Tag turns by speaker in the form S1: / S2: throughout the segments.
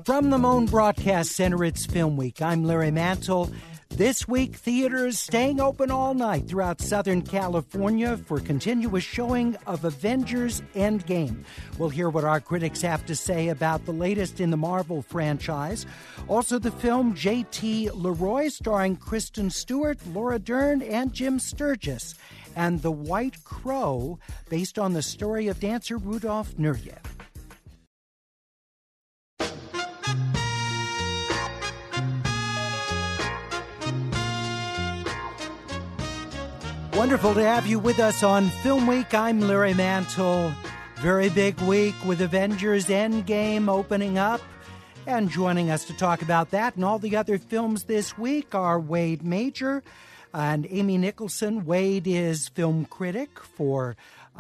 S1: From the Moan Broadcast Center, it's Film Week. I'm Larry Mantle. This week, theaters staying open all night throughout Southern California for continuous showing of Avengers Endgame. We'll hear what our critics have to say about the latest in the Marvel franchise. Also, the film J.T. Leroy, starring Kristen Stewart, Laura Dern, and Jim Sturgis. And The White Crow, based on the story of dancer Rudolf Nureyev. Wonderful to have you with us on Film Week. I'm Larry Mantle. Very big week with Avengers Endgame opening up. And joining us to talk about that and all the other films this week are Wade Major and Amy Nicholson. Wade is film critic for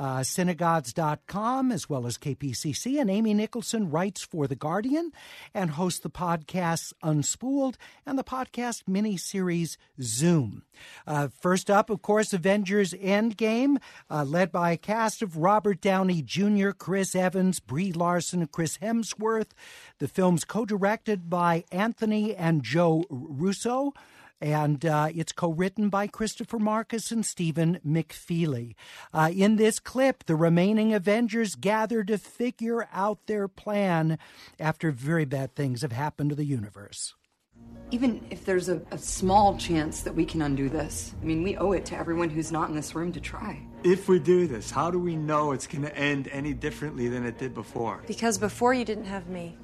S1: Synagogues.com as well as KPCC, and Amy Nicholson writes for The Guardian and hosts the podcasts Unspooled and the podcast miniseries Zoom. First up, of course, Avengers Endgame, led by a cast of Robert Downey Jr., Chris Evans, Brie Larson, Chris Hemsworth. The film's co-directed by Anthony and Joe Russo. And it's co-written by Christopher Marcus and Stephen McFeely. In this clip, the remaining Avengers gather to figure out their plan after very bad things have happened to the universe.
S2: Even if there's a small chance that we can undo this, I mean, we owe it to everyone who's not in this room to try.
S3: If we do this, how do we know it's going to end any differently than it did before?
S4: Because before you didn't have me.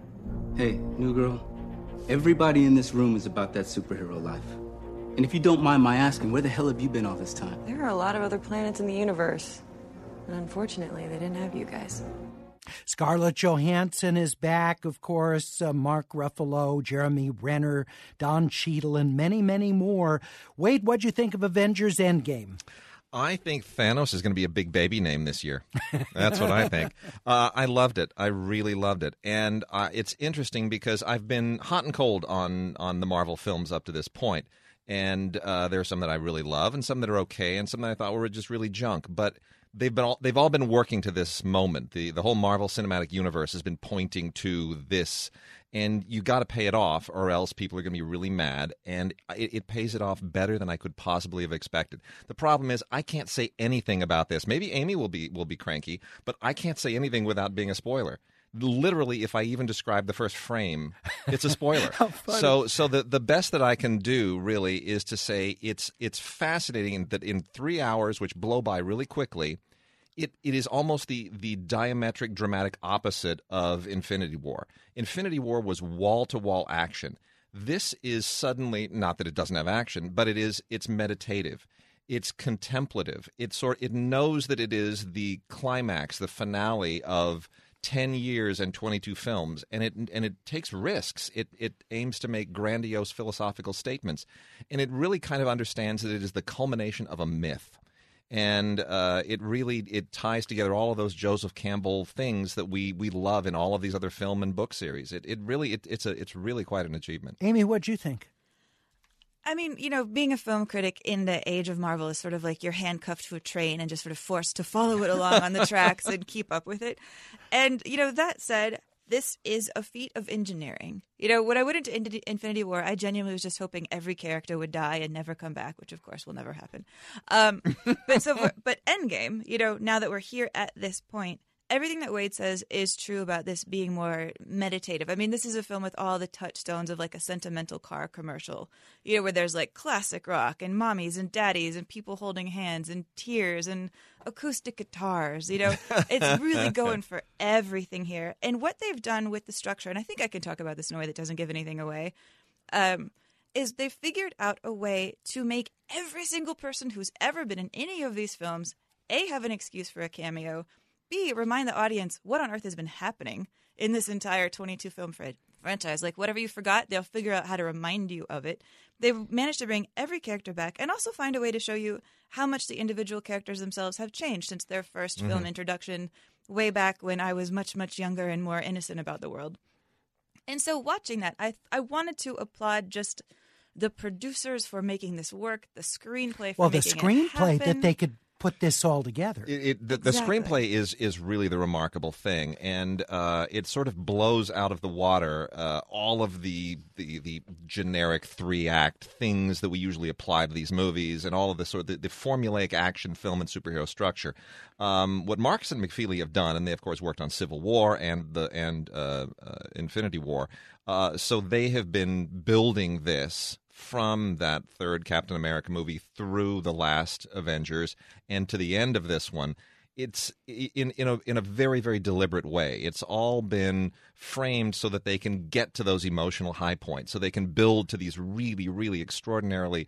S5: Hey, new girl. Everybody in this room is about that superhero life. And if you don't mind my asking, where the hell have you been all this time?
S4: There are a lot of other planets in the universe. And unfortunately, they didn't have you guys.
S1: Scarlett Johansson is back, of course. Mark Ruffalo, Jeremy Renner, Don Cheadle, and many, many more. Wade, what'd you think of Avengers Endgame?
S6: I think Thanos is going to be a big baby name this year. That's what I think. I loved it. I really loved it. And it's interesting because I've been hot and cold on the Marvel films up to this point. And there are some that I really love and some that are okay and some that I thought were just really junk. But they've all been working to this moment. The whole Marvel Cinematic Universe has been pointing to this. And you got to pay it off, or else people are going to be really mad. And it pays it off better than I could possibly have expected. The problem is I can't say anything about this. Maybe Amy will be cranky, but I can't say anything without being a spoiler. Literally, if I even describe the first frame, it's a spoiler. So the best that I can do really is to say it's fascinating that in 3 hours, which blow by really quickly, It is almost the diametric, dramatic opposite of Infinity War. Infinity War was wall-to-wall action. This is suddenly, not that it doesn't have action, but it's meditative. It's contemplative. It knows that it is the climax, the finale of 10 years and 22 films, and it takes risks. It aims to make grandiose philosophical statements, and it really kind of understands that it is the culmination of a myth. And it ties together all of those Joseph Campbell things that we love in all of these other film and book series. It's really quite an achievement.
S1: Amy, what'd you think?
S7: I mean, being a film critic in the age of Marvel is sort of like you're handcuffed to a train and just sort of forced to follow it along on the tracks and keep up with it. And, that said, this is a feat of engineering. When I went into Infinity War, I genuinely was just hoping every character would die and never come back, which of course will never happen. But Endgame, now that we're here at this point, everything that Wade says is true about this being more meditative. I mean, this is a film with all the touchstones of like a sentimental car commercial, where there's like classic rock and mommies and daddies and people holding hands and tears and acoustic guitars. It's really going for everything here. And what they've done with the structure, and I think I can talk about this in a way that doesn't give anything away, is they've figured out a way to make every single person who's ever been in any of these films, A, have an excuse for a cameo, B, remind the audience what on earth has been happening in this entire 22-film franchise. Like, whatever you forgot, they'll figure out how to remind you of it. They've managed to bring every character back and also find a way to show you how much the individual characters themselves have changed since their first film introduction way back when I was much, much younger and more innocent about the world. And so watching that, I wanted to applaud just the producers for making this work, the screenplay for making it happen.
S1: Well, the screenplay that they could put this all together.
S6: The
S7: Exactly.
S6: screenplay is really the remarkable thing, and it sort of blows out of the water all of the generic 3-act things that we usually apply to these movies, and all of the sort of the formulaic action film and superhero structure. What Marcus and McFeely have done, and they of course worked on Civil War and Infinity War, so they have been building this from that third Captain America movie through the last Avengers and to the end of this one. It's in a very, very deliberate way. It's all been framed so that they can get to those emotional high points, so they can build to these really, really extraordinarily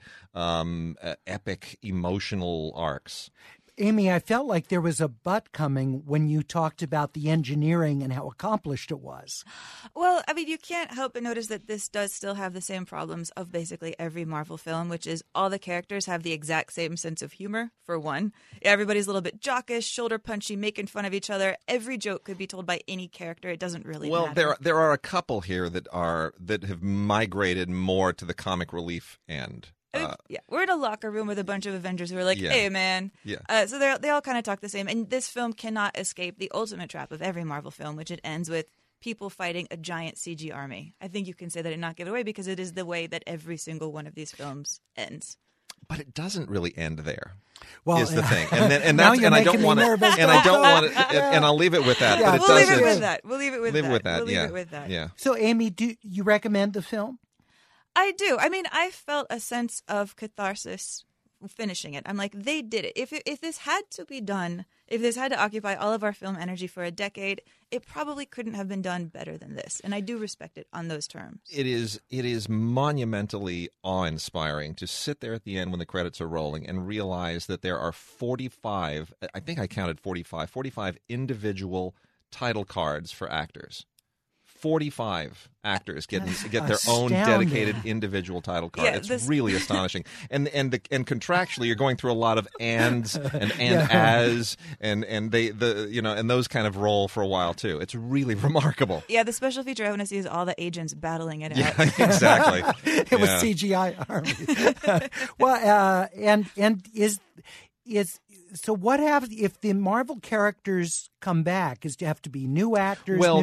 S6: epic emotional arcs.
S1: Amy, I felt like there was a but coming when you talked about the engineering and how accomplished it was.
S7: Well, I mean, you can't help but notice that this does still have the same problems of basically every Marvel film, which is all the characters have the exact same sense of humor, for one. Everybody's a little bit jockish, shoulder punchy, making fun of each other. Every joke could be told by any character. It doesn't really matter.
S6: There are a couple here that have migrated more to the comic relief end.
S7: Yeah, we're in a locker room with a bunch of Avengers who are like, "Hey, man."
S6: Yeah.
S7: So they all kind of talk the same. And this film cannot escape the ultimate trap of every Marvel film, which it ends with people fighting a giant CG army. I think you can say that and not give it away because it is the way that every single one of these films ends.
S6: But it doesn't really end there.
S1: Well,
S6: is the thing, and
S1: now
S6: that's
S1: you're
S6: and I
S1: making
S6: don't
S1: me
S6: want to,
S1: nervous.
S6: and I don't want to, and I'll leave it with that.
S1: Yeah.
S6: But it
S7: We'll leave
S6: doesn't.
S7: it with that. We'll leave it with
S6: Live
S7: that.
S6: with that.
S7: We'll leave
S6: yeah.
S7: it with that.
S6: Yeah.
S1: So, Amy, do you recommend the film?
S7: I do. I mean, I felt a sense of catharsis finishing it. I'm like, they did it. If this had to be done, if this had to occupy all of our film energy for a decade, it probably couldn't have been done better than this. And I do respect it on those terms.
S6: It is monumentally awe-inspiring to sit there at the end when the credits are rolling and realize that there are 45, I think I counted 45 individual title cards for actors. 45 actors get their own dedicated individual title card.
S7: Yeah,
S6: it's really astonishing. And contractually, you're going through a lot of ands and as and those kind of roll for a while too. It's really remarkable.
S7: Yeah, the special feature I want to see is all the agents battling it out.
S6: Yeah, exactly.
S1: It was CGI army. Well, and is so what happens if the Marvel characters come back? Is to have to be new actors?
S6: Well,
S1: new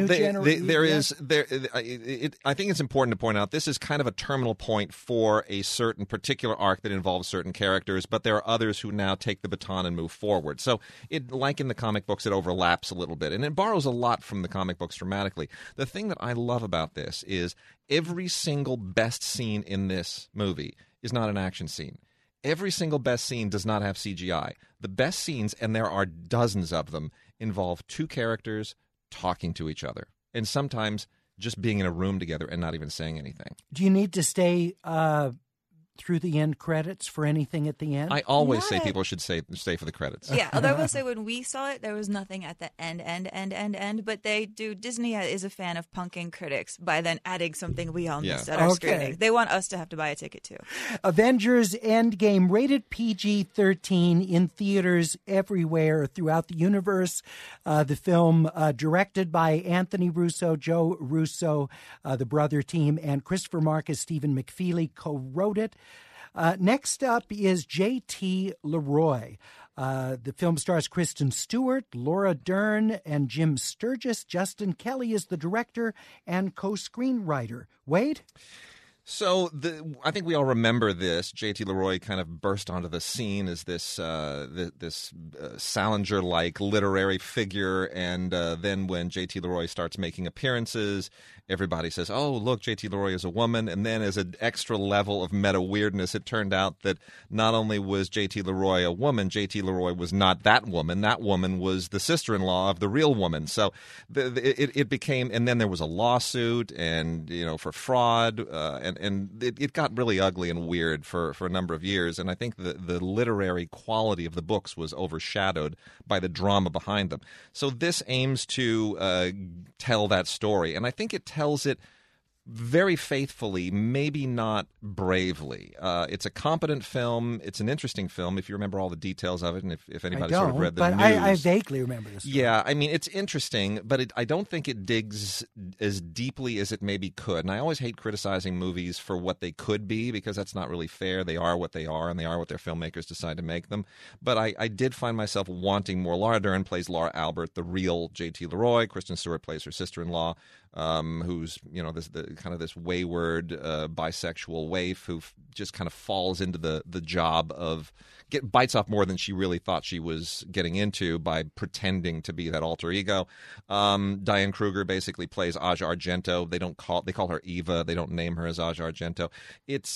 S6: I think it's important to point out this is kind of a terminal point for a certain particular arc that involves certain characters, but there are others who now take the baton and move forward. So, like in the comic books, it overlaps a little bit, and it borrows a lot from the comic books dramatically. The thing that I love about this is every single best scene in this movie is not an action scene. Every single best scene does not have CGI. The best scenes, and there are dozens of them, involve two characters talking to each other. And sometimes just being in a room together and not even saying anything.
S1: Do you need to stay through the end credits for anything at the end?
S6: I always say people should stay for the credits.
S7: Yeah, although I will say when we saw it, there was nothing at the end. But Disney is a fan of punking critics by then adding something we all missed at our screening. They want us to have to buy a ticket too.
S1: Avengers Endgame, rated PG-13, in theaters everywhere throughout the universe. The film directed by Anthony Russo, Joe Russo, the brother team, and Christopher Marcus, Stephen McFeely co-wrote it. Next up is J.T. Leroy. The film stars Kristen Stewart, Laura Dern, and Jim Sturgis. Justin Kelly is the director and co-screenwriter. Wade?
S6: So I think we all remember this. J.T. Leroy kind of burst onto the scene as this Salinger-like literary figure, and then when J.T. Leroy starts making appearances, everybody says, oh, look, J.T. Leroy is a woman. And then as an extra level of meta-weirdness, it turned out that not only was J.T. Leroy a woman, J.T. Leroy was not that woman. That woman was the sister-in-law of the real woman. So it became, and then there was a lawsuit and, for fraud, and it got really ugly and weird for a number of years. And I think the literary quality of the books was overshadowed by the drama behind them. So this aims to tell that story. And I think it tells it very faithfully, maybe not bravely. It's a competent film. It's an interesting film, if you remember all the details of it, and if anybody sort of read the news.
S1: I vaguely remember this.
S6: Yeah, I mean, it's interesting, but I don't think it digs as deeply as it maybe could. And I always hate criticizing movies for what they could be, because that's not really fair. They are what they are, and they are what their filmmakers decide to make them. But I did find myself wanting more. Laura Dern plays Laura Albert, the real J.T. Leroy. Kristen Stewart plays her sister-in-law, who's this wayward bisexual waif who just kind of falls into the job of bites off more than she really thought she was getting into by pretending to be that alter ego. Diane Kruger basically plays Aja Argento. They call her Eva. They don't name her as Aja Argento. It's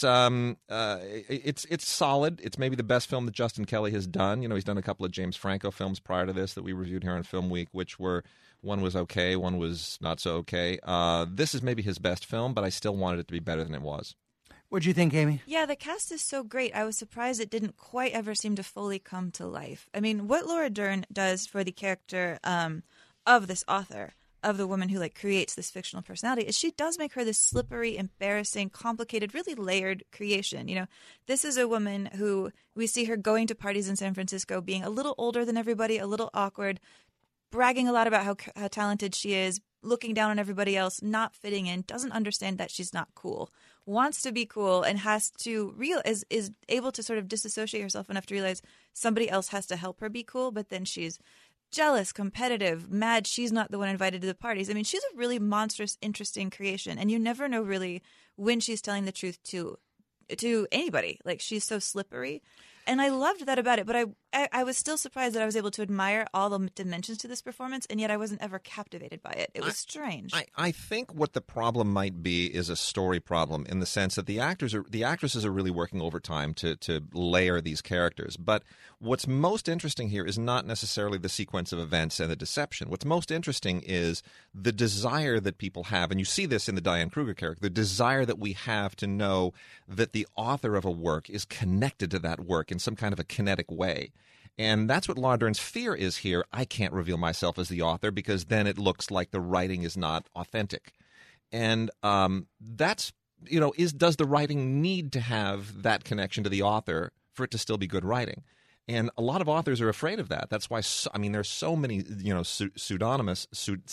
S6: solid. It's maybe the best film that Justin Kelly has done. He's done a couple of James Franco films prior to this that we reviewed here on Film Week, which were, one was okay, one was not so okay. This is maybe his best film, but I still wanted it to be better than it was.
S1: What'd you think, Amy?
S7: Yeah, the cast is so great. I was surprised it didn't quite ever seem to fully come to life. I mean, what Laura Dern does for the character of this author, of the woman who creates this fictional personality, is she does make her this slippery, embarrassing, complicated, really layered creation. This is a woman who we see her going to parties in San Francisco, being a little older than everybody, a little awkward, bragging a lot about how talented she is, looking down on everybody else, not fitting in, doesn't understand that she's not cool, wants to be cool, and has to is able to sort of disassociate herself enough to realize somebody else has to help her be cool, but then she's jealous, competitive, mad she's not the one invited to the parties. I mean, she's a really monstrous, interesting creation, and you never know really when she's telling the truth to anybody. She's so slippery. And I loved that about it, but I was still surprised that I was able to admire all the dimensions to this performance, and yet I wasn't ever captivated by it. It was strange.
S6: I think what the problem might be is a story problem, in the sense that the actresses are really working overtime to layer these characters. But what's most interesting here is not necessarily the sequence of events and the deception. What's most interesting is the desire that people have, and you see this in the Diane Kruger character, the desire that we have to know that the author of a work is connected to that work in some kind of a kinetic way. And that's what Laura Dern's fear is here. I can't reveal myself as the author, because then it looks like the writing is not authentic. And does the writing need to have that connection to the author for it to still be good writing? And a lot of authors are afraid of that. That's why, there's so many, pseudonymous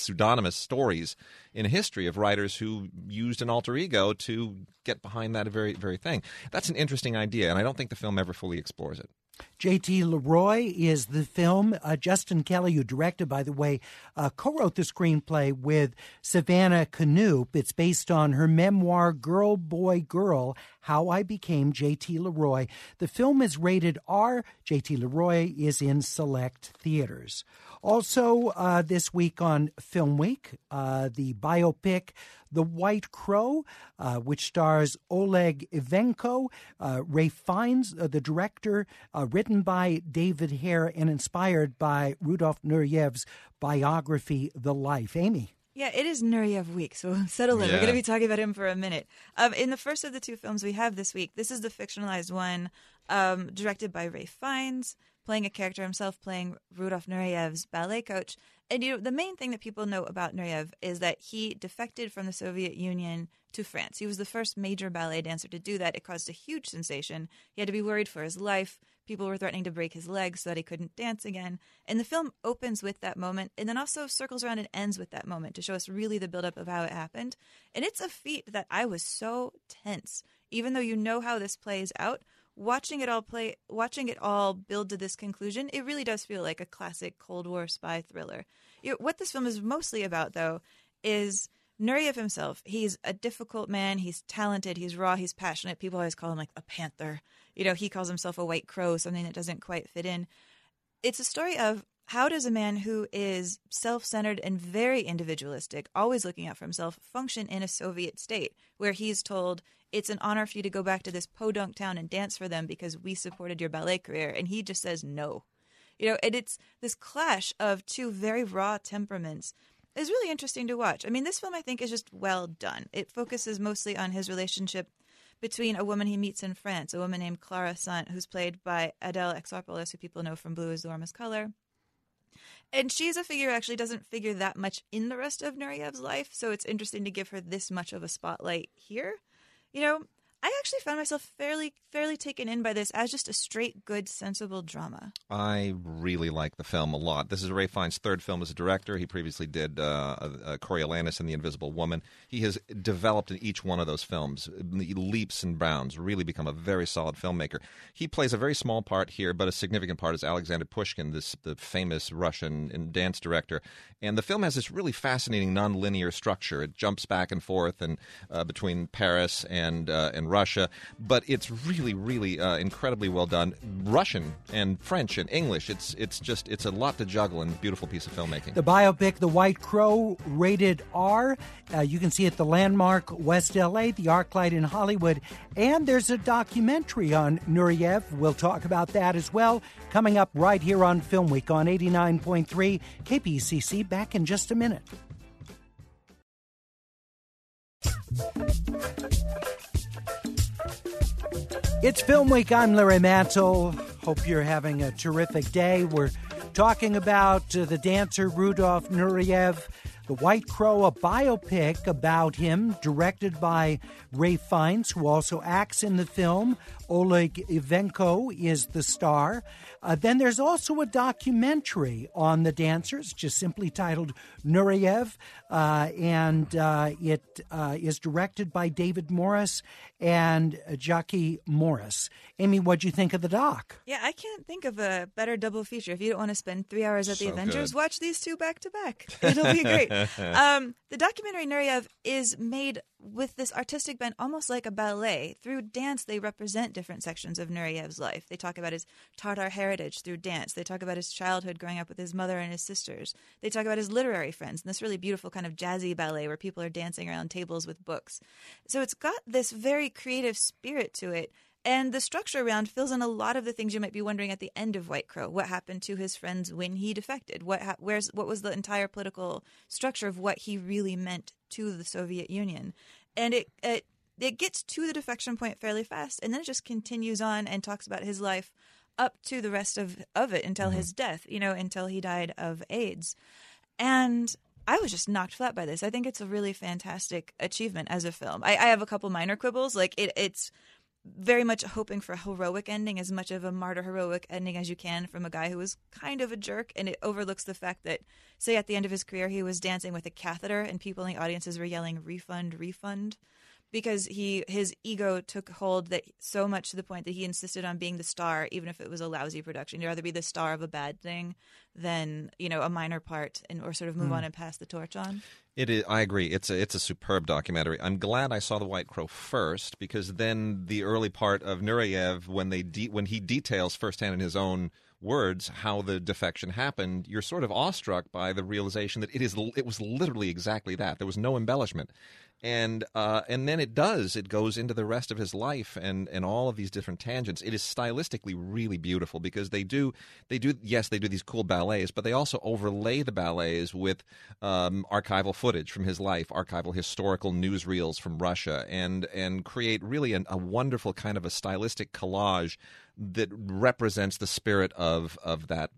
S6: stories in history of writers who used an alter ego to get behind that very, very thing. That's an interesting idea, and I don't think the film ever fully explores it.
S1: J.T. Leroy is the film. Justin Kelly, who directed, by the way, co-wrote the screenplay with Savannah Canoop. It's based on her memoir, Girl, Boy, Girl, How I Became J.T. Leroy. The film is rated R. J.T. Leroy is in select theaters. Also, this week on Film Week, the biopic The White Crow, which stars Oleg Ivanko, Ralph Fiennes, the director, written by David Hare and inspired by Rudolf Nureyev's biography, The Life. Amy?
S7: Yeah, it is Nureyev week, so settle in.
S6: Yeah.
S7: We're going to be talking about him for a minute. In the first of the two films we have this week, this is the fictionalized one directed by Ralph Fiennes, playing a character himself, playing Rudolf Nureyev's ballet coach. And the main thing that people know about Nureyev is that he defected from the Soviet Union to France. He was the first major ballet dancer to do that. It caused a huge sensation. He had to be worried for his life. People were threatening to break his legs so that he couldn't dance again. And the film opens with that moment and then also circles around and ends with that moment to show us really the buildup of how it happened. And it's a feat that I was so tense, even though you know how this plays out. Watching it all build to this conclusion, it really does feel like a classic Cold War spy thriller. What this film is mostly about, though, is Nureyev himself. He's a difficult man. He's talented. He's raw. He's passionate. People always call him like a panther. He calls himself a white crow, something that doesn't quite fit in. It's a story of how does a man who is self-centered and very individualistic, always looking out for himself, function in a Soviet state where he's told, it's an honor for you to go back to this podunk town and dance for them because we supported your ballet career. And he just says no. And it's this clash of two very raw temperaments is really interesting to watch. I mean, this film, I think, is just well done. It focuses mostly on his relationship between a woman he meets in France, a woman named Clara Sant, who's played by Adele Exarchopoulos, who people know from Blue is the Warmest Color, And she is a figure who actually doesn't figure that much in the rest of Nuryev's life, so it's interesting to give her this much of a spotlight here. You know, I actually found myself fairly taken in by this as just a straight, good, sensible drama.
S6: I really like the film a lot. This is Ralph Fiennes' third film as a director. He previously did Coriolanus and The Invisible Woman. He has developed in each one of those films leaps and bounds, really become a very solid filmmaker. He plays a very small part here, but a significant part as Alexander Pushkin, the famous Russian dance director. And the film has this really fascinating nonlinear structure. It jumps back and forth and between Paris and Russia, but it's really, really incredibly well done. Russian and French and English. It's a lot to juggle and beautiful piece of filmmaking.
S1: The biopic, The White Crow, rated R. You can see it at the Landmark West LA, the ArcLight in Hollywood, and there's a documentary on Nureyev. We'll talk about that as well, coming up right here on Film Week on 89.3 KPCC. Back in just a minute. It's Film Week. I'm Larry Mantle. Hope you're having a terrific day. We're talking about the dancer Rudolf Nureyev, The White Crow, a biopic about him, directed by Ralph Fiennes, who also acts in the film. Oleg Ivenko is the star. Then there's also a documentary on the dancers, just simply titled Nureyev, and it is directed by David Morris and Jackie Morris. Amy, what'd you think of the doc?
S7: Yeah, I can't think of a better double feature. If you don't want to spend 3 hours at the Avengers, watch these two back to back. It'll be great. The documentary Nureyev is made with this artistic bent, almost like a ballet. Through dance, they represent different sections of Nureyev's life. They talk about his Tatar heritage through dance. They talk about his childhood growing up with his mother and his sisters. They talk about his literary friends and this really beautiful kind of jazzy ballet where people are dancing around tables with books. So it's got this very creative spirit to it. And the structure around fills in a lot of the things you might be wondering at the end of White Crow. What happened to his friends when he defected? What was the entire political structure of what he really meant to the Soviet Union? And it gets to the defection point fairly fast, and then it just continues on and talks about his life up to the rest of it until his death, until he died of AIDS. And I was just knocked flat by this. I think it's a really fantastic achievement as a film. I have a couple minor quibbles. Like it's very much hoping for a heroic ending, as much of a martyr heroic ending as you can from a guy who was kind of a jerk, and it overlooks the fact that, say, at the end of his career, he was dancing with a catheter and people in the audiences were yelling, "Refund, refund," because his ego took hold that so much to the point that he insisted on being the star, even if it was a lousy production. You'd rather be the star of a bad thing than, a minor part or sort of move on and pass the torch on.
S6: It is. I agree. It's a superb documentary. I'm glad I saw The White Crow first, because then the early part of Nureyev, when he details firsthand in his own words how the defection happened, you're sort of awestruck by the realization that it was literally exactly that. There was no embellishment. And then it goes into the rest of his life and all of these different tangents. It is stylistically really beautiful because they do these cool ballets, but they also overlay the ballets with archival footage from his life, archival historical newsreels from Russia, and create really a wonderful kind of a stylistic collage that represents the spirit of that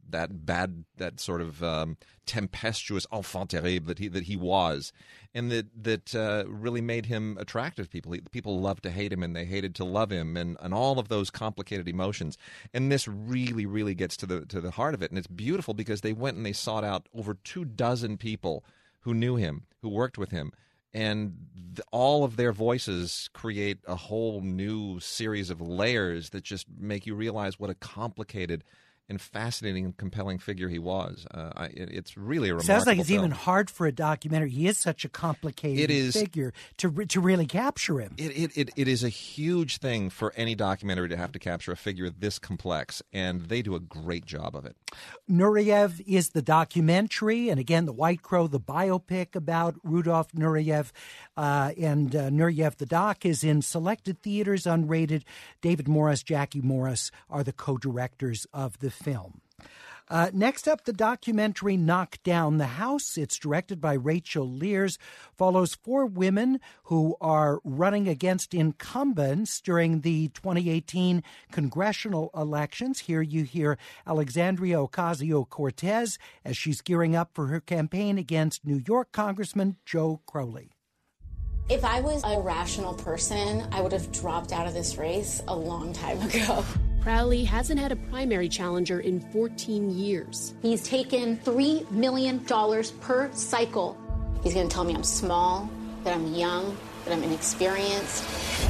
S6: sort of tempestuous enfant terrible that he was, and that really made him attractive to people. People loved to hate him, and they hated to love him, and all of those complicated emotions. And this really, really gets to the heart of it, and it's beautiful because they went and they sought out over 24 people who knew him, who worked with him. And all of their voices create a whole new series of layers that just make you realize what a complicated and fascinating and compelling figure he was. It's really a remarkable
S1: Sounds like it's
S6: film.
S1: even hard for a documentary. He is such a complicated figure to really capture him.
S6: It is a huge thing for any documentary to have to capture a figure this complex, and they do a great job of it.
S1: Nureyev is the documentary, and again, The White Crow, the biopic about Rudolf Nureyev. And Nureyev, the doc, is in selected theaters, unrated. David Morris, Jackie Morris are the co-directors of the film. Next up, the documentary Knock Down the House. It's directed by Rachel Lears, follows 4 women who are running against incumbents during the 2018 congressional elections. Here you hear Alexandria Ocasio-Cortez as she's gearing up for her campaign against New York Congressman Joe Crowley.
S8: If I was a rational person, I would have dropped out of this race a long time ago.
S9: Crowley hasn't had a primary challenger in 14 years.
S8: He's taken $3 million per cycle. He's going to tell me I'm small, that I'm young, that I'm inexperienced.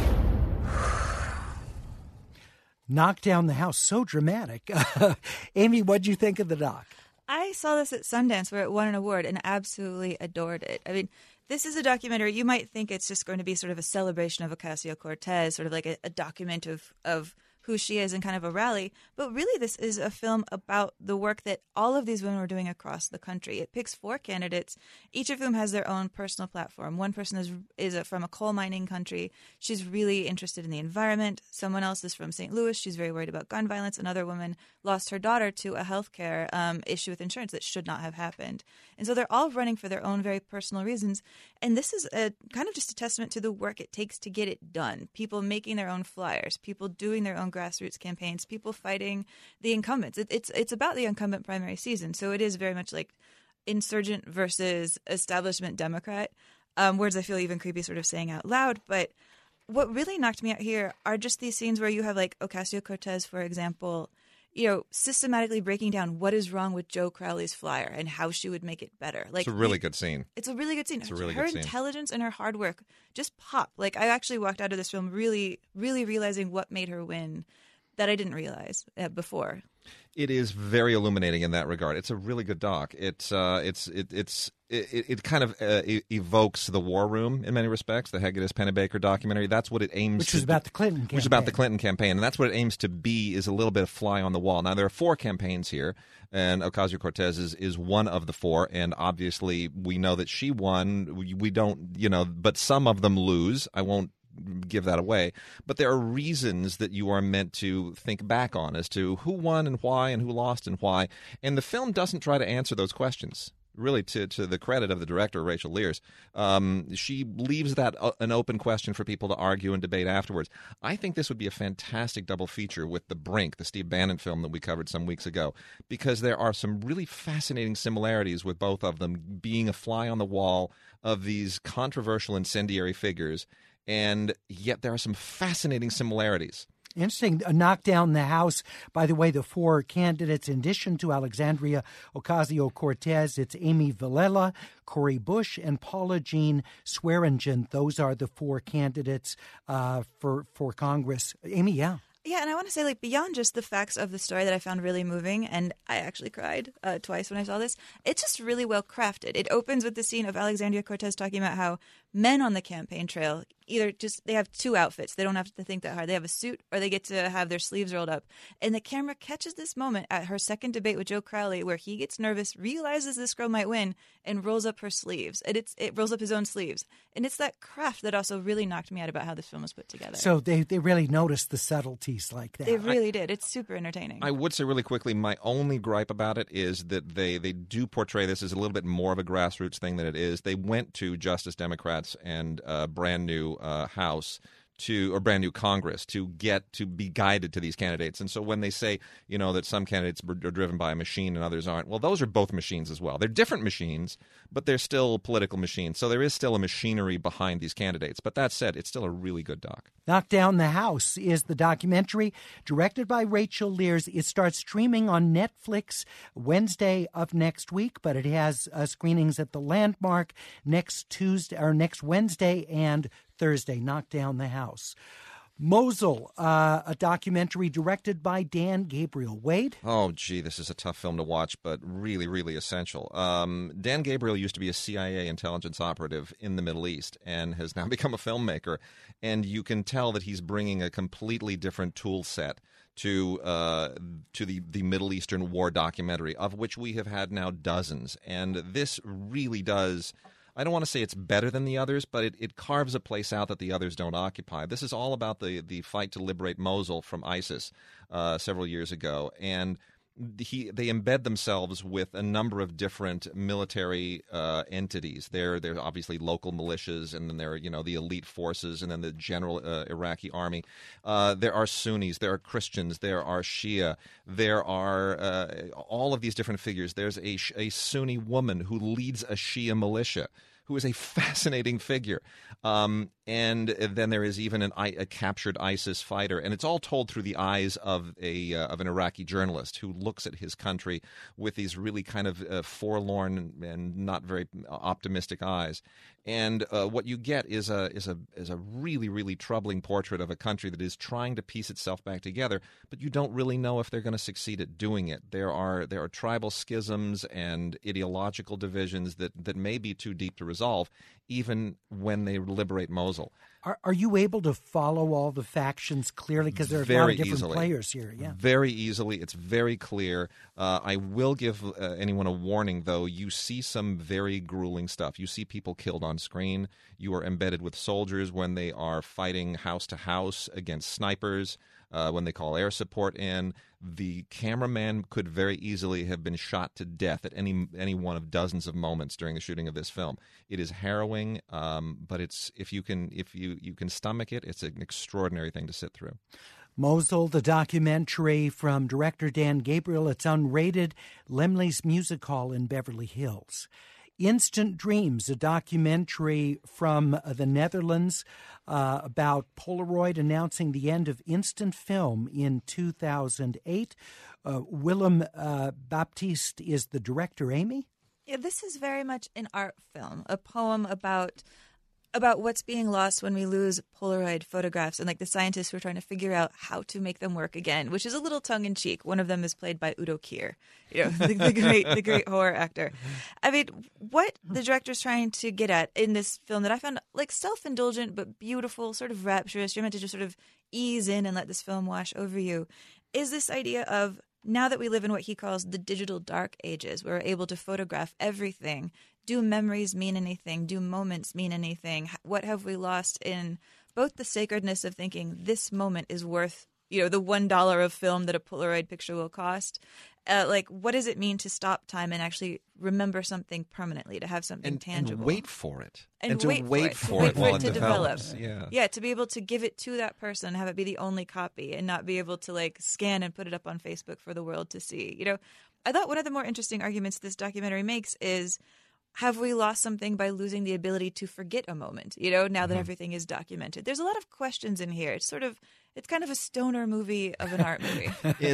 S1: Knock Down the House, so dramatic. Amy, what'd you think of the doc?
S7: I saw this at Sundance where it won an award and absolutely adored it. I mean, this is a documentary. You might think it's just going to be sort of a celebration of Ocasio-Cortez, sort of like a document of who she is and kind of a rally. But really, this is a film about the work that all of these women are doing across the country. It picks 4 candidates, each of whom has their own personal platform. One person is from a coal mining country. She's really interested in the environment. Someone else is from St. Louis. She's very worried about gun violence. Another woman lost her daughter to a healthcare issue with insurance that should not have happened. And so they're all running for their own very personal reasons. And this is a kind of just a testament to the work it takes to get it done. People making their own flyers, people doing their own grassroots campaigns, people fighting the incumbents. It's about the incumbent primary season, so it is very much like insurgent versus establishment Democrat, words I feel even creepy sort of saying out loud. But what really knocked me out here are just these scenes where you have like Ocasio-Cortez, for example, systematically breaking down what is wrong with Joe Crowley's flyer and how she would make it better. Like,
S6: it's a really good scene.
S7: It's a really good scene.
S6: It's a really
S7: her
S6: good scene.
S7: Intelligence and her hard work just pop. Like, I actually walked out of this film really, really realizing what made her win that I didn't realize before.
S6: It is very illuminating in that regard. It's a really good doc. It kind of evokes the War Room in many respects. The Hegedus Pennebaker documentary. That's what it aims.
S1: Which was about the Clinton campaign.
S6: Which is about the Clinton campaign, and that's what it aims to be. Is a little bit of fly on the wall. Now there are 4 campaigns here, and Ocasio-Cortez is one of the 4, and obviously we know that she won. We don't, but some of them lose. I won't give that away, but there are reasons that you are meant to think back on as to who won and why and who lost and why, and the film doesn't try to answer those questions. Really, to the credit of the director, Rachel Lears, she leaves that an open question for people to argue and debate afterwards. I think this would be a fantastic double feature with The Brink, the Steve Bannon film that we covered some weeks ago, because there are some really fascinating similarities with both of them being a fly on the wall of these controversial incendiary figures, and yet there are some fascinating similarities.
S1: Interesting. Knock Down the House. By the way, the 4 candidates, in addition to Alexandria Ocasio-Cortez, it's Amy Vilela, Cori Bush, and Paula Jean Swearengin. Those are the 4 candidates for Congress. Amy, yeah.
S7: Yeah, and I want to say, like, beyond just the facts of the story that I found really moving, and I actually cried twice when I saw this, it's just really well crafted. It opens with the scene of Alexandria Cortez talking about how men on the campaign trail either just, they have 2 outfits. They don't have to think that hard. They have a suit or they get to have their sleeves rolled up. And the camera catches this moment at her second debate with Joe Crowley where he gets nervous, realizes this girl might win, and rolls up her sleeves. And it rolls up his own sleeves. And it's that craft that also really knocked me out about how this film was put together.
S1: So they really noticed the subtleties like that.
S7: They really did. It's super entertaining.
S6: I would say really quickly, my only gripe about it is that they do portray this as a little bit more of a grassroots thing than it is. They went to Justice Democrats and brand new House or brand new Congress to get to be guided to these candidates. And so when they say, that some candidates are driven by a machine and others aren't, well, those are both machines as well. They're different machines, but they're still political machines. So there is still a machinery behind these candidates. But that said, it's still a really good doc.
S1: Knock Down the House is the documentary directed by Rachel Lears. It starts streaming on Netflix Wednesday of next week, but it has screenings at the Landmark next Wednesday and Thursday. Knock Down the House. Mosul, a documentary directed by Dan Gabriel. Wade?
S6: Oh, gee, this is a tough film to watch, but really, really essential. Dan Gabriel used to be a CIA intelligence operative in the Middle East and has now become a filmmaker. And you can tell that he's bringing a completely different tool set to the Middle Eastern war documentary, of which we have had now dozens. And this really does... I don't want to say it's better than the others, but it carves a place out that the others don't occupy. This is all about the fight to liberate Mosul from ISIS several years ago. And they embed themselves with a number of different military entities. They're obviously local militias, and then there are the elite forces, and then the general Iraqi army. There are Sunnis, there are Christians, there are Shia, there are all of these different figures. There's a Sunni woman who leads a Shia militia, who is a fascinating figure. And then there is even a captured ISIS fighter. And it's all told through the eyes of an Iraqi journalist who looks at his country with these really kind of forlorn and not very optimistic eyes. And what you get is a really, really troubling portrait of a country that is trying to piece itself back together, but you don't really know if they're going to succeed at doing it. There are tribal schisms and ideological divisions that may be too deep to resolve, even when they liberate Mosul.
S1: Are you able to follow all the factions clearly? Because there are a lot of different players here. Yeah, very
S6: easily. It's very clear. I will give anyone a warning, though. You see some very grueling stuff. You see people killed on screen. You are embedded with soldiers when they are fighting house to house against snipers. When they call air support in, the cameraman could very easily have been shot to death at any one of dozens of moments during the shooting of this film. It is harrowing, but if you can stomach it, it's an extraordinary thing to sit through.
S1: Mosul, the documentary from director Dan Gabriel. It's unrated. Laemmle's Music Hall in Beverly Hills. Instant Dreams, a documentary from the Netherlands about Polaroid announcing the end of instant film in 2008. Willem Baptiste is the director. Amy?
S7: Yeah, this is very much an art film, a poem about what's being lost when we lose Polaroid photographs, and like the scientists who are trying to figure out how to make them work again, which is a little tongue-in-cheek. One of them is played by Udo Kier, the great horror actor. I mean, what the director's trying to get at in this film that I found like self-indulgent but beautiful, sort of rapturous, you're meant to just sort of ease in and let this film wash over you, is this idea of now that we live in what he calls the digital dark ages, where we're able to photograph everything. Do memories mean anything? Do moments mean anything? What have we lost in both the sacredness of thinking this moment is worth, the $1 of film that a Polaroid picture will cost? What does it mean to stop time and actually remember something permanently, to have something tangible?
S6: And wait for it.
S7: And
S6: to wait for it while it develops.
S7: Yeah, to be able to give it to that person, have it be the only copy, and not be able to scan and put it up on Facebook for the world to see. I thought one of the more interesting arguments this documentary makes is, have we lost something by losing the ability to forget a moment, now that everything is documented? There's a lot of questions in here. It's kind of a stoner movie of an art movie.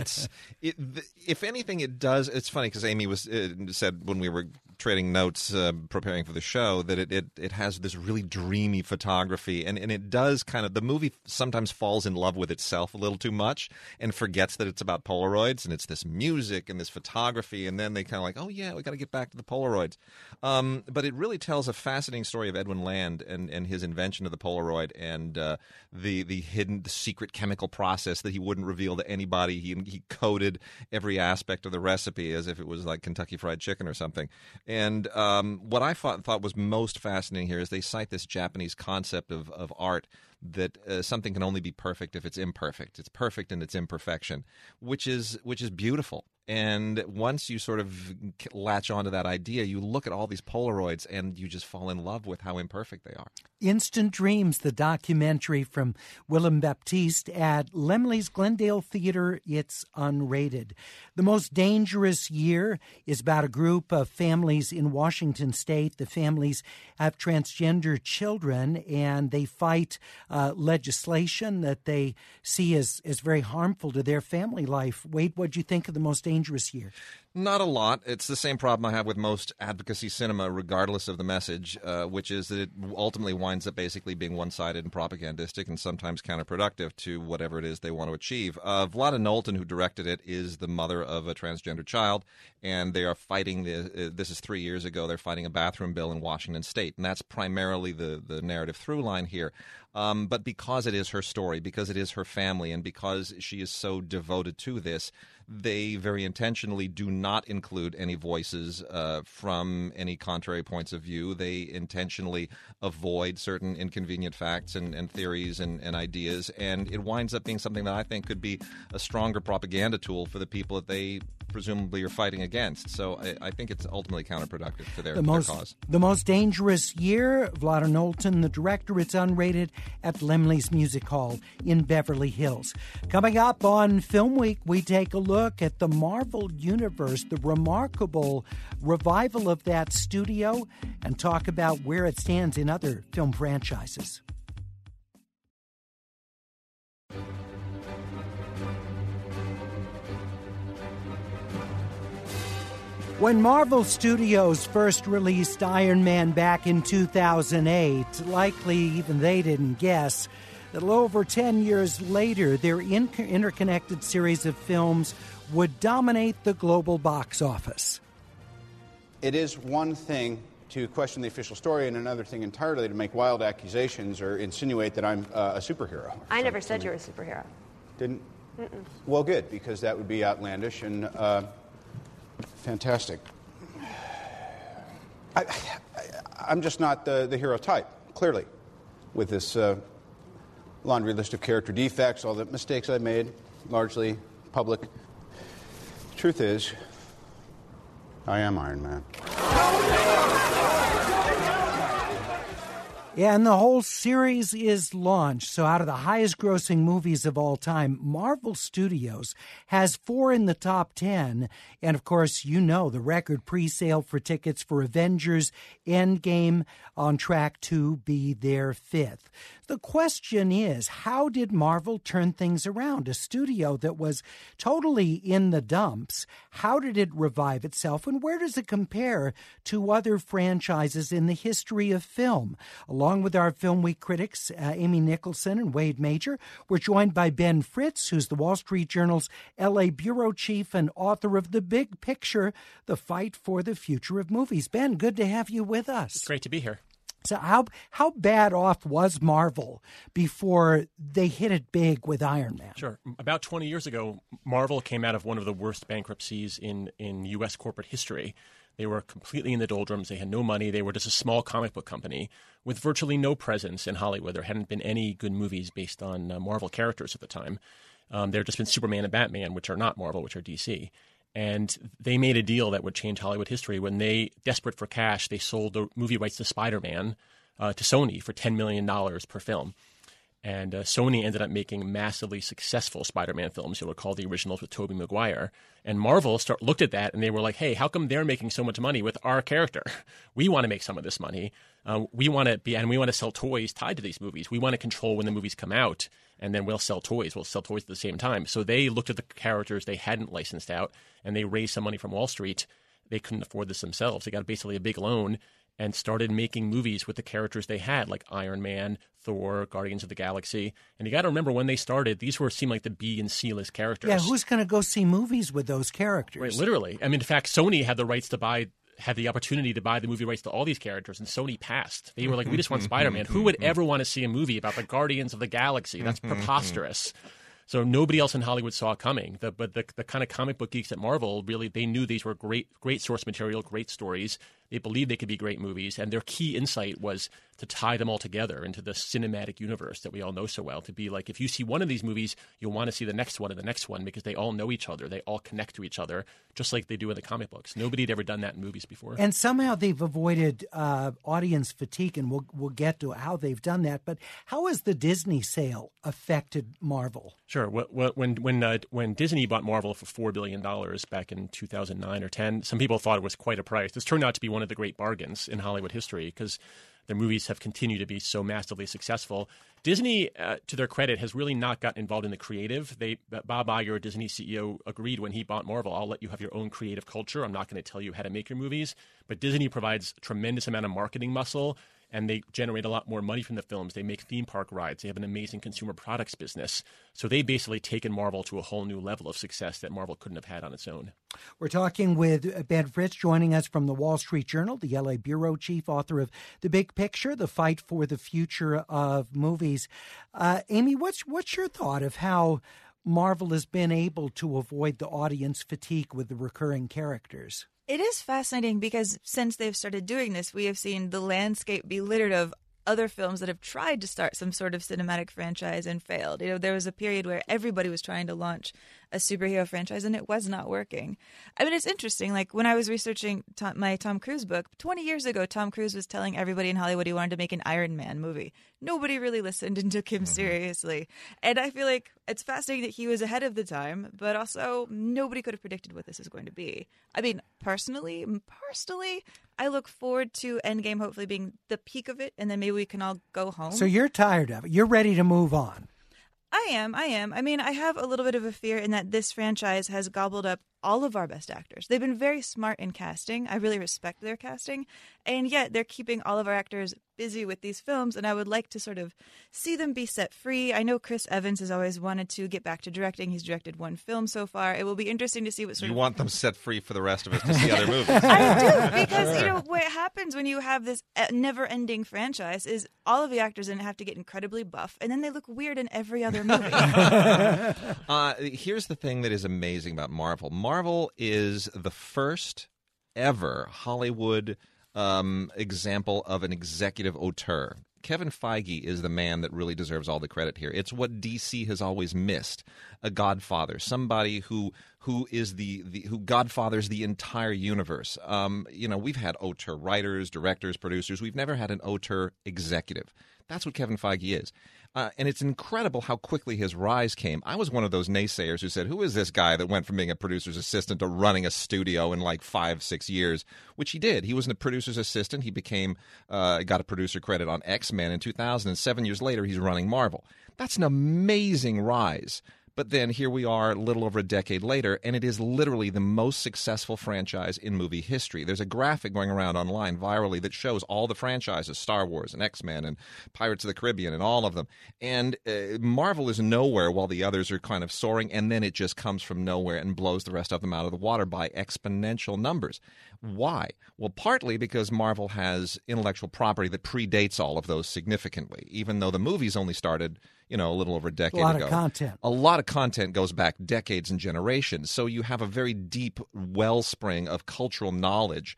S6: If anything, it does. It's funny because Amy said when we were trading notes preparing for the show that it has this really dreamy photography, and it does kind of, the movie sometimes falls in love with itself a little too much and forgets that it's about Polaroids and it's this music and this photography, and then they kind of like, oh yeah, we got to get back to the Polaroids. But it really tells a fascinating story of Edwin Land and his invention of the Polaroid and the secret chemical process that he wouldn't reveal to anybody. He coded every aspect of the recipe as if it was like Kentucky Fried Chicken or something. And what I thought was most fascinating here is they cite this Japanese concept of art that something can only be perfect if it's imperfect. It's perfect in its imperfection, which is beautiful. And once you sort of latch onto that idea, you look at all these Polaroids and you just fall in love with how imperfect they are.
S1: Instant Dreams, the documentary from Willem Baptiste at Laemmle's Glendale Theater. It's unrated. The Most Dangerous Year is about a group of families in Washington State. The families have transgender children, and they fight legislation that they see as very harmful to their family life. Wade, what do you think of The Most Dangerous Year?
S6: Not a lot. It's the same problem I have with most advocacy cinema, regardless of the message, which is that it ultimately winds up basically being one-sided and propagandistic and sometimes counterproductive to whatever it is they want to achieve. Vlada Knowlton, who directed it, is the mother of a transgender child, and they are fighting, this is 3 years ago, they're fighting a bathroom bill in Washington State, and that's primarily the narrative through line here. But because it is her story, because it is her family, and because she is so devoted to this, they very intentionally do not include any voices from any contrary points of view. They intentionally avoid certain inconvenient facts and theories and ideas, and it winds up being something that I think could be a stronger propaganda tool for the people that they presumably are fighting against. So I think it's ultimately counterproductive to their cause.
S1: The Most Dangerous Year, Vlada Knowlton, the director. It's unrated at Laemmle's Music Hall in Beverly Hills. Coming up on Film Week, we take a look at the Marvel Universe, the remarkable revival of that studio, and talk about where it stands in other film franchises. When Marvel Studios first released Iron Man back in 2008, likely even they didn't guess that a little over 10 years later, their interconnected series of films would dominate the global box office.
S10: It is one thing to question the official story and another thing entirely to make wild accusations or insinuate that I'm a superhero.
S11: I never said you were a superhero.
S10: Didn't? Mm-mm. Well, good, because that would be outlandish and fantastic. I'm just not the hero type, clearly, with this laundry list of character defects, all the mistakes I made, largely public. Truth is, I am Iron Man.
S1: Yeah, and the whole series is launched. So out of the highest-grossing movies of all time, Marvel Studios has 4 in the top 10. And, of course, you know the record pre-sale for tickets for Avengers Endgame on track to be their 5th. The question is, how did Marvel turn things around? A studio that was totally in the dumps, how did it revive itself, and where does it compare to other franchises in the history of film? Along with our Film Week critics, Amy Nicholson and Wade Major, we're joined by Ben Fritz, who's the Wall Street Journal's L.A. bureau chief and author of The Big Picture, The Fight for the Future of Movies. Ben, good to have you with us.
S12: It's great to be here.
S1: So how bad off was Marvel before they hit it big with Iron Man?
S12: Sure. About 20 years ago, Marvel came out of one of the worst bankruptcies in U.S. corporate history. They were completely in the doldrums. They had no money. They were just a small comic book company with virtually no presence in Hollywood. There hadn't been any good movies based on Marvel characters at the time. There had just been Superman and Batman, which are not Marvel, which are DC. And they made a deal that would change Hollywood history when they, desperate for cash, they sold the movie rights to Spider-Man to Sony for $10 million per film. And Sony ended up making massively successful Spider-Man films. You'll recall the originals with Tobey Maguire. And Marvel looked at that and they were like, hey, how come they're making so much money with our character? We want to make some of this money. We want to sell toys tied to these movies. We want to control when the movies come out, and then we'll sell toys. We'll sell toys at the same time. So they looked at the characters they hadn't licensed out, and they raised some money from Wall Street. They couldn't afford this themselves. They got basically a big loan and started making movies with the characters they had, like Iron Man, Thor, Guardians of the Galaxy. And you got to remember, when they started, these seemed like the B and C list characters.
S1: Yeah, who's going to go see movies with those characters?
S12: Right, literally. I mean, in fact, Sony had the opportunity to buy the movie rights to all these characters, and Sony passed. They were like, we just want Spider-Man. Who would ever want to see a movie about the Guardians of the Galaxy? That's preposterous. So nobody else in Hollywood saw it coming. But the kind of comic book geeks at Marvel, really, they knew these were great source material, great stories. They believed they could be great movies, and their key insight was to tie them all together into the cinematic universe that we all know so well, to be like, if you see one of these movies, you'll want to see the next one and the next one, because they all know each other. They all connect to each other, just like they do in the comic books. Nobody had ever done that in movies before.
S1: And somehow they've avoided audience fatigue, and we'll get to how they've done that. But how has the Disney sale affected Marvel?
S12: Sure. When Disney bought Marvel for $4 billion back in 2009 or 10, some people thought it was quite a price. This turned out to be one of the great bargains in Hollywood history, because their movies have continued to be so massively successful. Disney, to their credit, has really not gotten involved in the creative. Bob Iger, Disney CEO, agreed when he bought Marvel, I'll let you have your own creative culture. I'm not going to tell you how to make your movies. But Disney provides a tremendous amount of marketing muscle and they generate a lot more money from the films. They make theme park rides. They have an amazing consumer products business. So they basically taken Marvel to a whole new level of success that Marvel couldn't have had on its own.
S1: We're talking with Ben Fritz, joining us from the Wall Street Journal, the LA bureau chief, author of The Big Picture, The Fight for the Future of Movies. Amy, what's your thought of how Marvel has been able to avoid the audience fatigue with the recurring characters?
S7: It is fascinating because since they've started doing this, we have seen the landscape be littered of other films that have tried to start some sort of cinematic franchise and failed. You know, there was a period where everybody was trying to launch a superhero franchise and it was not working. I mean, it's interesting. Like when I was researching my Tom Cruise book, 20 years ago, Tom Cruise was telling everybody in Hollywood he wanted to make an Iron Man movie. Nobody really listened and took him seriously. And I feel like it's fascinating that he was ahead of the time, but also nobody could have predicted what this is going to be. I mean, personally, I look forward to Endgame hopefully being the peak of it, and then maybe we can all go home.
S1: So you're tired of it. You're ready to move on.
S7: I am. I mean, I have a little bit of a fear in that this franchise has gobbled up all of our best actors. They've been very smart in casting. I really respect their casting. And yet they're keeping all of our actors busy with these films, and I would like to sort of see them be set free. I know Chris Evans has always wanted to get back to directing. He's directed one film so far. It will be interesting to see what sort of...
S6: You want them set free for the rest of us to see other movies.
S7: I do, because, you know, what happens when you have this never-ending franchise is all of the actors in it have to get incredibly buff, and then they look weird in every other movie.
S6: Here's the thing that is amazing about Marvel. Marvel is the first ever Hollywood example of an executive auteur. Kevin Feige is the man that really deserves all the credit here. It's what DC has always missed: a godfather, somebody who is who godfathers the entire universe. You know, we've had auteur writers, directors, producers. We've never had an auteur executive. That's what Kevin Feige is. And it's incredible how quickly his rise came. I was one of those naysayers who said, who is this guy that went from being a producer's assistant to running a studio in like 5-6 years, which he did. He was a producer's assistant. He got a producer credit on X-Men in 2000, and 7 years later, he's running Marvel. That's an amazing rise. But then here we are a little over a decade later, and it is literally the most successful franchise in movie history. There's a graphic going around online virally that shows all the franchises, Star Wars and X-Men and Pirates of the Caribbean and all of them. And Marvel is nowhere while the others are kind of soaring, and then it just comes from nowhere and blows the rest of them out of the water by exponential numbers. Why? Well, partly because Marvel has intellectual property that predates all of those significantly, even though the movies only started, a little over a decade ago.
S1: A lot of content.
S6: A lot of content goes back decades and generations. So you have a very deep wellspring of cultural knowledge,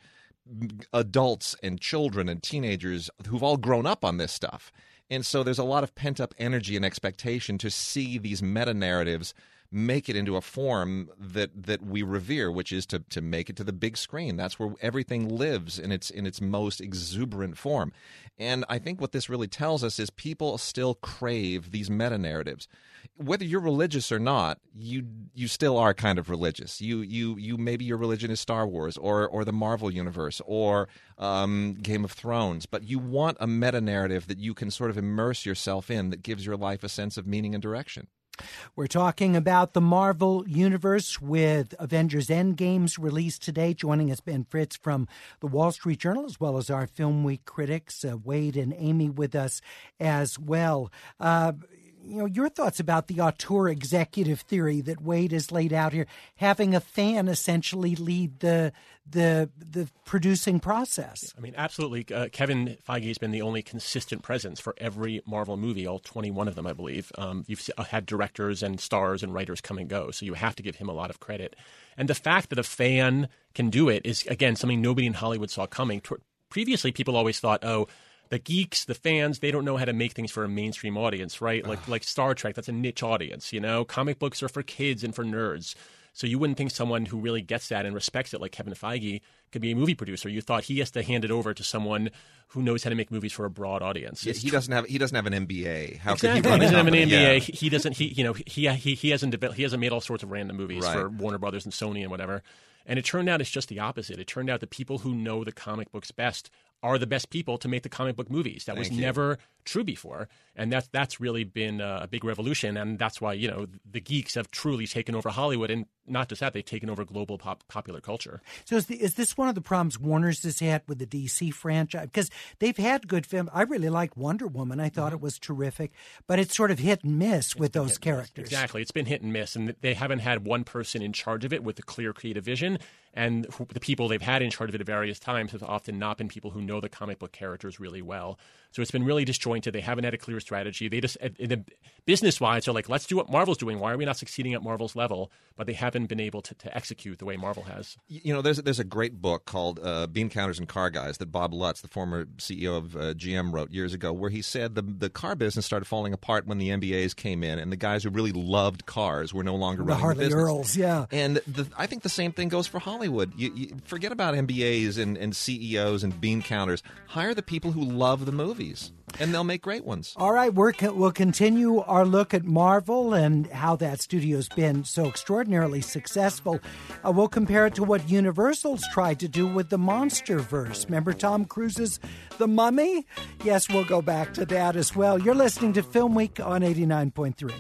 S6: adults and children and teenagers who've all grown up on this stuff. And so there's a lot of pent-up energy and expectation to see these meta-narratives make it into a form that we revere, which is to make it to the big screen. That's where everything lives in its most exuberant form. And I think what this really tells us is people still crave these meta-narratives. Whether you're religious or not, you still are kind of religious. You maybe your religion is Star Wars or the Marvel Universe or Game of Thrones, but you want a meta-narrative that you can sort of immerse yourself in that gives your life a sense of meaning and direction.
S1: We're talking about the Marvel Universe with Avengers Endgame's released today. Joining us, Ben Fritz from the Wall Street Journal, as well as our Film Week critics, Wade and Amy with us as well. Your thoughts about the auteur executive theory that Wade has laid out here, having a fan essentially lead the producing process.
S12: I mean, absolutely. Kevin Feige has been the only consistent presence for every Marvel movie, all 21 of them, I believe. You've had directors and stars and writers come and go, so you have to give him a lot of credit. And the fact that a fan can do it is, again, something nobody in Hollywood saw coming. Previously, people always thought, the geeks, the fans, they don't know how to make things for a mainstream audience, right? Like Star Trek, that's a niche audience, Comic books are for kids and for nerds. So you wouldn't think someone who really gets that and respects it, like Kevin Feige, could be a movie producer. You thought he has to hand it over to someone who knows how to make movies for a broad audience.
S6: Yeah, he doesn't have an MBA. How
S12: exactly.
S6: could he run
S12: He doesn't have an MBA.
S6: Yeah.
S12: He hasn't made all sorts of random movies for Warner Brothers and Sony and whatever. And it turned out it's just the opposite. It turned out the people who know the comic books best are the best people to make the comic book movies. That was never true before, and that's really been a big revolution, and that's why the geeks have truly taken over Hollywood, and not just that, they've taken over global popular culture.
S1: So is this one of the problems Warner's has had with the DC franchise? Because they've had good films. I really like Wonder Woman. I thought it was terrific, but it's sort of hit and miss with those characters.
S12: Exactly, it's been hit and miss, and they haven't had one person in charge of it with a clear creative vision. And the people they've had in charge of it at various times have often not been people who know the comic book characters really well. So it's been really disjointed. They haven't had a clear strategy. They just, business-wise, are like, let's do what Marvel's doing. Why are we not succeeding at Marvel's level? But they haven't been able to execute the way Marvel has.
S6: There's a great book called Bean Counters and Car Guys that Bob Lutz, the former CEO of GM, wrote years ago, where he said the car business started falling apart when the MBAs came in, and the guys who really loved cars were no longer running the business.
S1: The Harley Earls, yeah.
S6: And I think the same thing goes for Hollywood. You forget about MBAs and CEOs and bean counters. Hire the people who love the movies, and they'll make great ones.
S1: All right, we'll continue our look at Marvel and how that studio's been so extraordinarily successful. We'll compare it to what Universal's tried to do with the Monsterverse. Remember Tom Cruise's The Mummy? Yes, we'll go back to that as well. You're listening to Film Week on 89.3.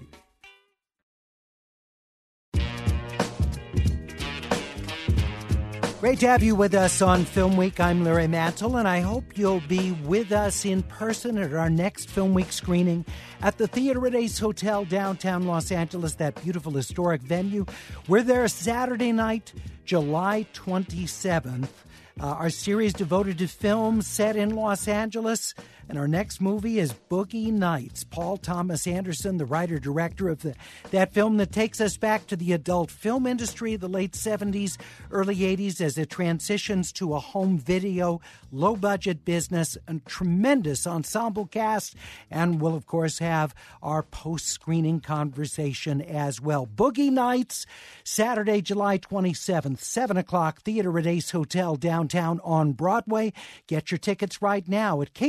S1: Great to have you with us on Film Week. I'm Larry Mantle, and I hope you'll be with us in person at our next Film Week screening at the Theater at Ace Hotel, downtown Los Angeles, that beautiful historic venue. We're there Saturday night, July 27th. Our series devoted to films set in Los Angeles. And our next movie is Boogie Nights. Paul Thomas Anderson, the writer-director of that film that takes us back to the adult film industry, the late 70s, early 80s, as it transitions to a home video, low-budget business, and tremendous ensemble cast. And we'll, of course, have our post-screening conversation as well. Boogie Nights, Saturday, July 27th, 7 o'clock, Theater at Ace Hotel, downtown on Broadway. Get your tickets right now at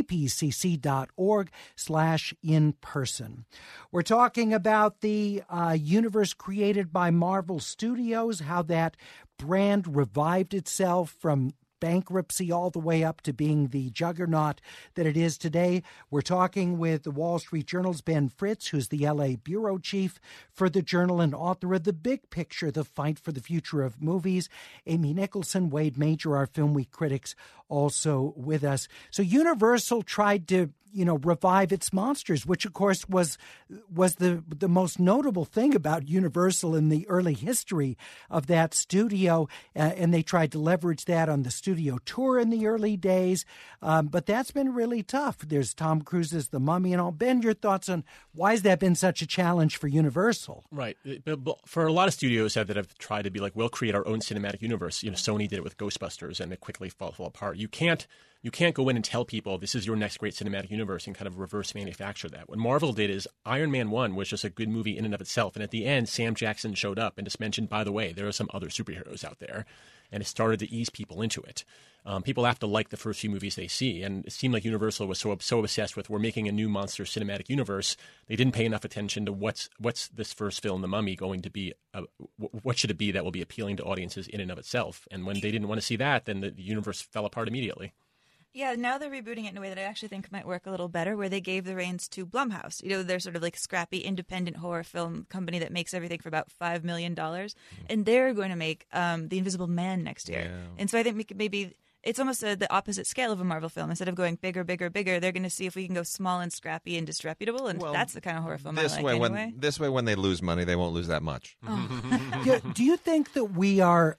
S1: kpcc.org/in-person. We're talking about the universe created by Marvel Studios, how that brand revived itself from bankruptcy all the way up to being the juggernaut that it is today. We're talking with the Wall Street Journal's Ben Fritz, who's the LA bureau chief for the Journal and author of The Big Picture, The Fight for the Future of Movies. Amy Nicholson, Wade Major, our Film Week critics, also with us. So Universal tried to revive its monsters, which of course was the most notable thing about Universal in the early history of that studio, and they tried to leverage that on the studio tour in the early days, but that's been really tough. There's Tom Cruise's The Mummy and all. Ben, your thoughts on why has that been such a challenge for Universal?
S12: Right. For a lot of studios that have tried to be like, we'll create our own cinematic universe. Sony did it with Ghostbusters, and it quickly fell apart. You can't go in and tell people this is your next great cinematic universe and kind of reverse manufacture that. What Marvel did is Iron Man 1 was just a good movie in and of itself. And at the end, Sam Jackson showed up and just mentioned, by the way, there are some other superheroes out there. And it started to ease people into it. People have to like the first few movies they see. And it seemed like Universal was so obsessed with, we're making a new monster cinematic universe. They didn't pay enough attention to what's this first film, The Mummy, going to be, what should it be that will be appealing to audiences in and of itself. And when they didn't want to see that, then the universe fell apart immediately.
S7: Yeah, now they're rebooting it in a way that I actually think might work a little better, where they gave the reins to Blumhouse. They're sort of like scrappy independent horror film company that makes everything for about $5 million. And they're going to make The Invisible Man next year. Yeah. And so I think maybe it's almost the opposite scale of a Marvel film. Instead of going bigger, they're going to see if we can go small and scrappy and disreputable. And that's the kind of horror film I like anyway.
S6: This way, when they lose money, they won't lose that much.
S1: Oh. Do you think that we're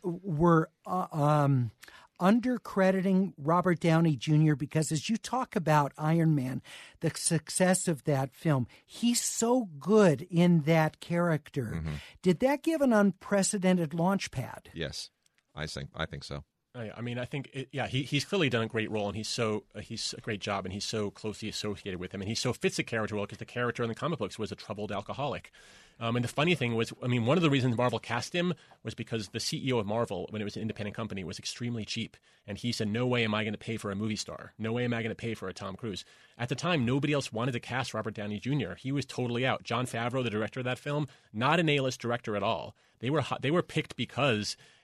S1: undercrediting Robert Downey Jr. because as you talk about Iron Man, the success of that film, he's so good in that character. Mm-hmm. Did that give an unprecedented launch pad?
S6: Yes, I think so.
S12: I mean, I think, he's clearly done a great role, and he's a great job, and he's so closely associated with him, and he so fits the character well because the character in the comic books was a troubled alcoholic. And the funny thing was, one of the reasons Marvel cast him was because the CEO of Marvel, when it was an independent company, was extremely cheap. And he said, no way am I going to pay for a movie star. No way am I going to pay for a Tom Cruise. At the time, nobody else wanted to cast Robert Downey Jr. He was totally out. Jon Favreau, the director of that film, not an A-list director at all. They were picked because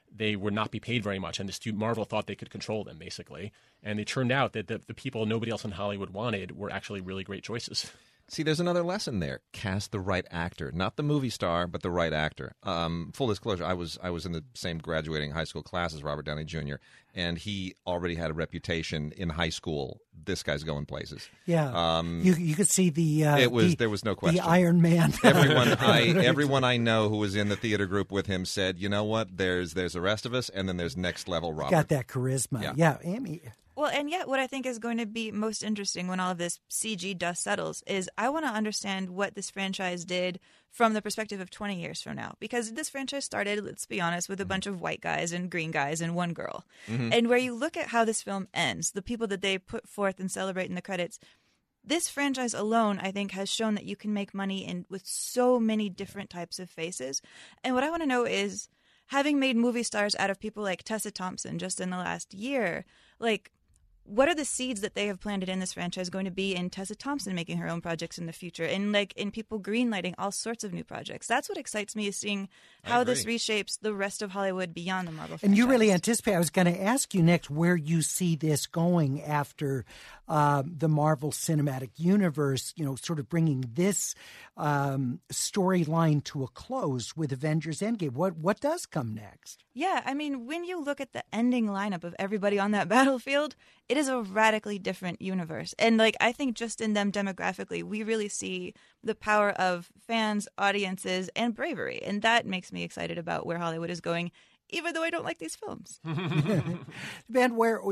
S12: they would not be paid very much, and Marvel thought they could control them, basically. And it turned out that the people nobody else in Hollywood wanted were actually really great choices.
S6: See, there's another lesson there. Cast the right actor. Not the movie star, but the right actor. Full disclosure, I was in the same graduating high school class as Robert Downey Jr., and he already had a reputation in high school. This guy's going places.
S1: Yeah. You could see there was
S6: no question.
S1: The Iron Man.
S6: Everyone I know who was in the theater group with him said, you know what, there's the rest of us, and then there's next level Robert.
S1: Got that charisma. Yeah, Amy.
S7: Well, and yet what I think is going to be most interesting when all of this CG dust settles is I want to understand what this franchise did from the perspective of 20 years from now. Because this franchise started, let's be honest, with a bunch of white guys and green guys and one girl. Mm-hmm. And where you look at how this film ends, the people that they put forth and celebrate in the credits, this franchise alone, I think, has shown that you can make money with so many different types of faces. And what I want to know is, having made movie stars out of people like Tessa Thompson just in the last year, like, what are the seeds that they have planted in this franchise going to be in Tessa Thompson making her own projects in the future, and like in people greenlighting all sorts of new projects? That's what excites me, is seeing how this reshapes the rest of Hollywood beyond the Marvel franchise.
S1: And you really anticipate, I was going to ask you next where you see this going after the Marvel Cinematic Universe, sort of bringing this storyline to a close with Avengers Endgame. What does come next?
S7: Yeah, I mean, when you look at the ending lineup of everybody on that battlefield, it is a radically different universe. And I think just in them demographically, we really see the power of fans, audiences, and bravery. And that makes me excited about where Hollywood is going, even though I don't like these films.
S1: Ben,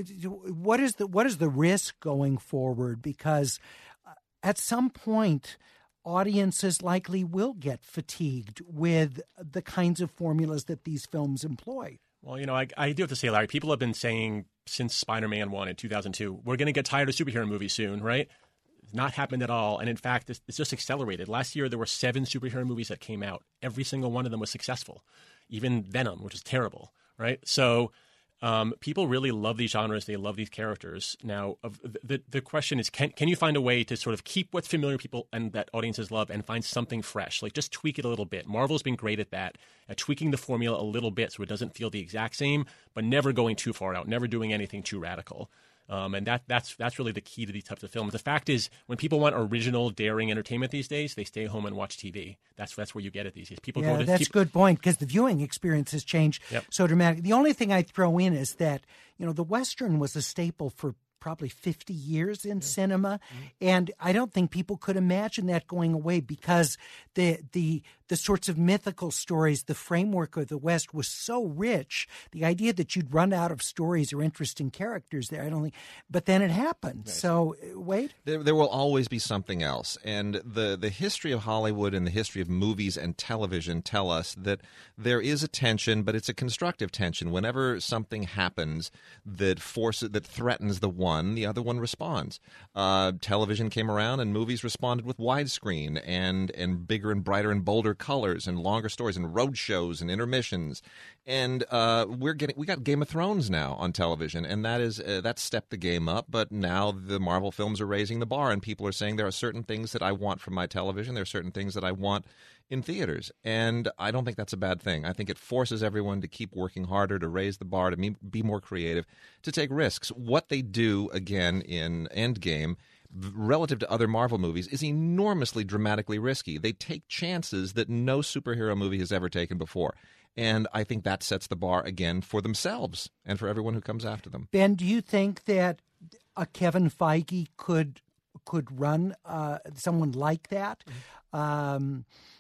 S1: what is the risk going forward? Because at some point, audiences likely will get fatigued with the kinds of formulas that these films employ.
S12: Well, I do have to say, Larry, people have been saying since Spider-Man 1 in 2002, we're going to get tired of superhero movies soon, right? It's not happened at all. And in fact, it's just accelerated. Last year, there were 7 superhero movies that came out. Every single one of them was successful. Even Venom, which is terrible, right? So people really love these genres. They love these characters. Now, the question is, can you find a way to sort of keep what's familiar people and that audiences love and find something fresh? Like, just tweak it a little bit. Marvel's been great at that, at tweaking the formula a little bit so it doesn't feel the exact same, but never going too far out, never doing anything too radical. And that's really the key to these types of films. The fact is, when people want original, daring entertainment these days, they stay home and watch TV. That's where you get it these days.
S1: That's a good point, because the viewing experience has changed so dramatically. The only thing I throw in is that the Western was a staple for probably 50 years in cinema, and I don't think people could imagine that going away, because the sorts of mythical stories, the framework of the West was so rich. The idea that you'd run out of stories or interesting characters there, I don't think. But then it happened. Right. So, Wade?
S6: There will always be something else. And the history of Hollywood and the history of movies and television tell us that there is a tension, but it's a constructive tension. Whenever something happens that threatens the one, the other one responds. Television came around and movies responded with widescreen and bigger and brighter and bolder colors and longer stories and road shows and intermissions. And we got Game of Thrones now on television, and that stepped the game up. But now the Marvel films are raising the bar, and people are saying there are certain things that I want from my television. There are certain things that I want in theaters, and I don't think that's a bad thing. I think it forces everyone to keep working harder, to raise the bar, to be more creative, to take risks. What they do, again, in Endgame, relative to other Marvel movies, is enormously dramatically risky. They take chances that no superhero movie has ever taken before. And I think that sets the bar again for themselves and for everyone who comes after them.
S1: Ben, do you think that a Kevin Feige could run someone like that? An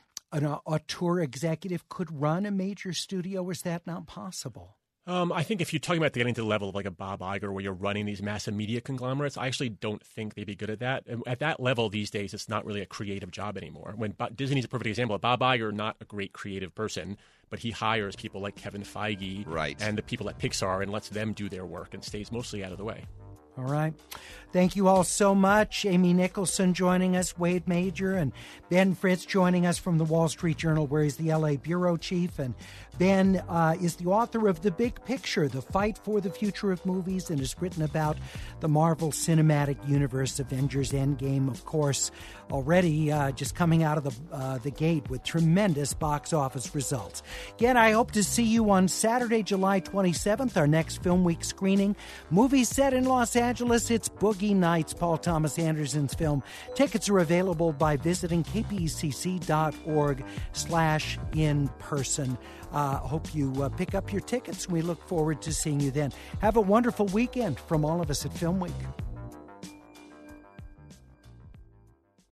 S1: auteur executive could run a major studio, or is that not possible?
S12: I think if you're talking about getting to the level of like a Bob Iger, where you're running these massive media conglomerates, I actually don't think they'd be good at that. And at that level these days, it's not really a creative job anymore. When Disney's a perfect example. Bob Iger, not a great creative person, but he hires people like Kevin Feige and the people at Pixar and lets them do their work and stays mostly out of the way.
S1: All right. Thank you all so much. Amy Nicholson joining us, Wade Major, and Ben Fritz joining us from the Wall Street Journal, where he's the LA bureau chief. And Ben is the author of The Big Picture, The Fight for the Future of Movies, and has written about the Marvel Cinematic Universe, Avengers Endgame, of course, already just coming out of the gate with tremendous box office results. Again, I hope to see you on Saturday, July 27th, our next Film Week screening. Movie set in Los Angeles, it's Boogie Nights, Paul Thomas Anderson's film. Tickets are available by visiting kpcc.org/in-person. Hope you pick up your tickets. We look forward to seeing you then. Have a wonderful weekend from all of us at Film Week.